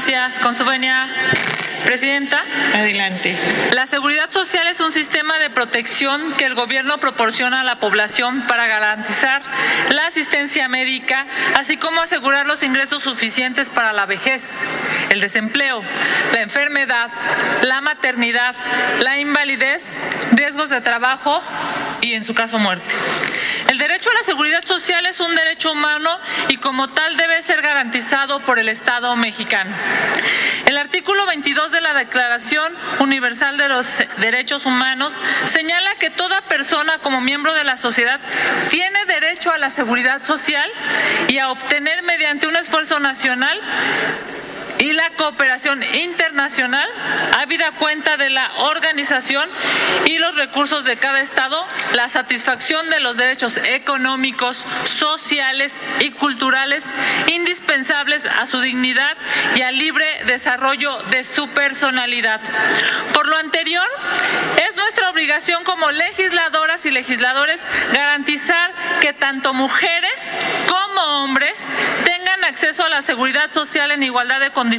Gracias. Con su venia, Presidenta. Adelante. La seguridad social es un sistema de protección que el gobierno proporciona a la población para garantizar la asistencia médica, así como asegurar los ingresos suficientes para la vejez, el desempleo, la enfermedad, la maternidad, la invalidez, riesgos de trabajo y, en su caso, muerte. El derecho a la seguridad social es un derecho humano y, como tal, debe ser garantizado por el Estado mexicano. El artículo 22 de la Declaración Universal de los Derechos Humanos señala que toda persona como miembro de la sociedad tiene derecho a la seguridad social y a obtener mediante un esfuerzo nacional y la cooperación internacional, habida cuenta de la organización y los recursos de cada Estado, la satisfacción de los derechos económicos, sociales y culturales indispensables a su dignidad y al libre desarrollo de su personalidad. Por lo anterior, es nuestra obligación como legisladoras y legisladores garantizar que tanto mujeres como hombres tengan acceso a la seguridad social en igualdad de condiciones.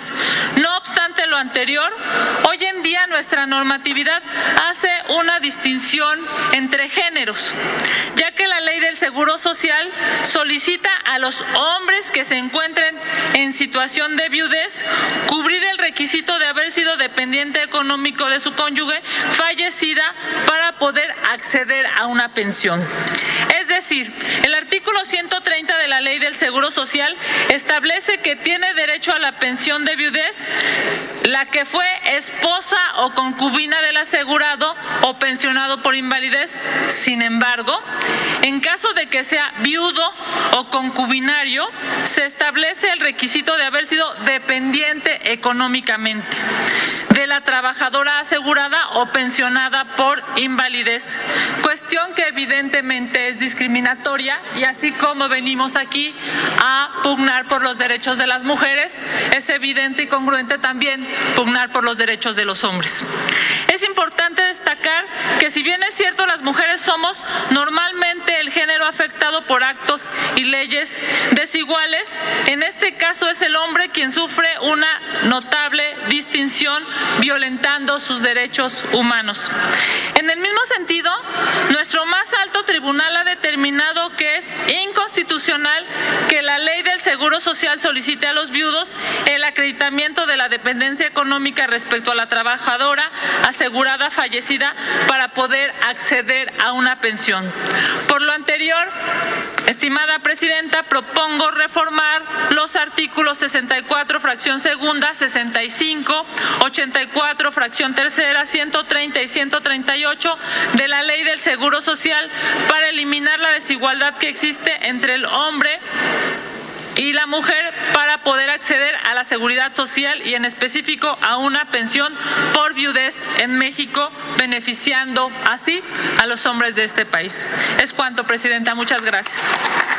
No obstante lo anterior, hoy en día nuestra normatividad hace una distinción entre géneros, ya que la Ley del Seguro Social solicita a los hombres que se encuentren en situación de viudez cubrir el requisito de haber sido dependiente económico de su cónyuge fallecida para poder acceder a una pensión. Es decir, el artículo 130 de la Ley del Seguro Social establece que tiene derecho a la pensión de viudez la que fue esposa o concubina del asegurado o pensionado por invalidez. Sin embargo, en caso de que sea viudo o concubinario, se establece el requisito de haber sido dependiente económicamente de la trabajadora asegurada o pensionada por invalidez, cuestión que evidentemente es discriminatoria, y así como venimos aquí a pugnar por los derechos de las mujeres, es evidente y congruente también pugnar por los derechos de los hombres. Es importante destacar que, si bien es cierto, las mujeres somos normalmente el género afectado por actos y leyes desiguales, en este caso es el hombre quien sufre una notable distinción violentando sus derechos humanos. En el mismo sentido, nuestro más alto tribunal ha determinado que es inconstitucional que la Ley del Seguro Social solicite a los viudos el acreditamiento de la dependencia económica respecto a la trabajadora asegurada fallecida para poder acceder a una pensión. Por lo anterior, estimada Presidenta, propongo reformar los artículos 64, fracción segunda, 65, 84, fracción tercera, 130 y 138 de la Ley del Seguro Social para eliminar la desigualdad que existe entre el hombre y la mujer para poder acceder a la seguridad social y, en específico, a una pensión por viudez en México, beneficiando así a los hombres de este país. Es cuanto, Presidenta. Muchas gracias.